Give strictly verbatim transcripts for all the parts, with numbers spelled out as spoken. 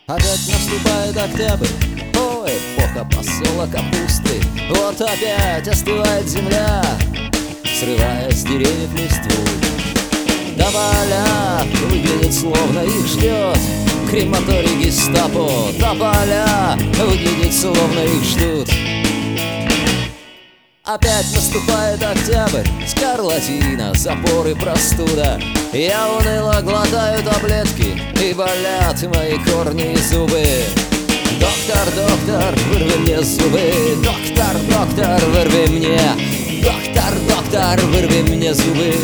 Опять наступает октябрь, о, эпоха посола капусты. Вот опять остывает земля, срывая с деревьев листву. Тополя выглядят, словно их ждет крематорий гестапо. Тополя выглядят, словно их ждут. Опять наступает октябрь, скарлатина, запоры, простуда. Я уныло глотаю таблетки, и болят мои корни и зубы. Доктор, доктор, вырви мне зубы. Доктор, доктор, вырви мне. Доктор, доктор, вырви мне зубы.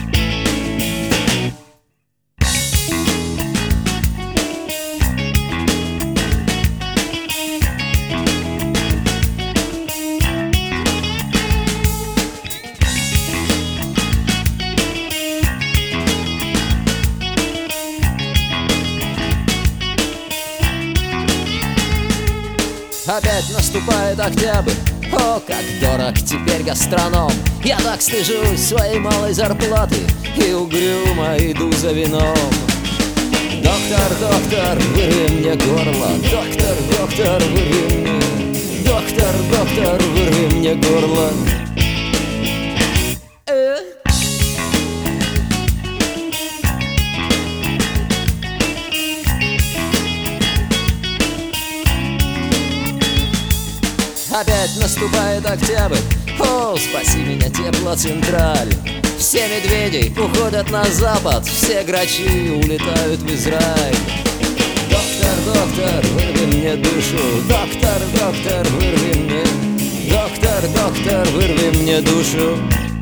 Опять наступает октябрь, о, как дорог теперь гастроном. Я так стыжусь своей малой зарплаты и угрюмо иду за вином. Доктор, доктор, вырви мне горло. Доктор, доктор, вырви мне. Доктор, доктор, вырви мне горло. Опять наступает октябрь, о, спаси меня, теплоцентраль. Все медведи уходят на запад, все грачи улетают в Израиль. Доктор, доктор, вырви мне душу. Доктор, доктор, вырви мне. Доктор, доктор, вырви мне душу.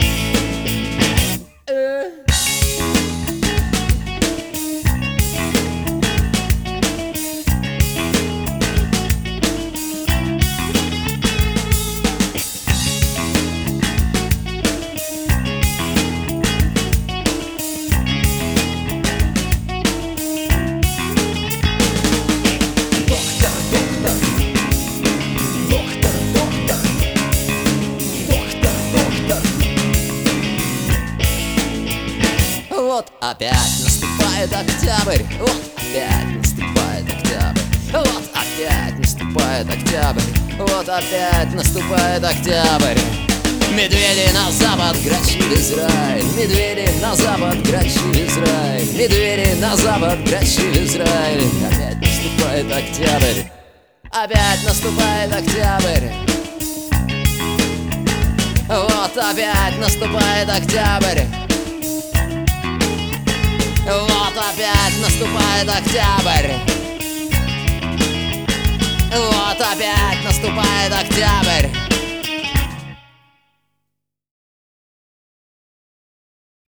Вот опять наступает октябрь, вот опять наступает октябрь, вот опять наступает октябрь, вот опять наступает октябрь. Медведи на запад, грачи в Израиль. Медведи на запад, грачи в Израиль. Медведи на запад, грачи в Израиль. Опять наступает октябрь, опять наступает октябрь. Вот опять наступает октябрь. Вот опять наступает октябрь. Вот опять наступает октябрь.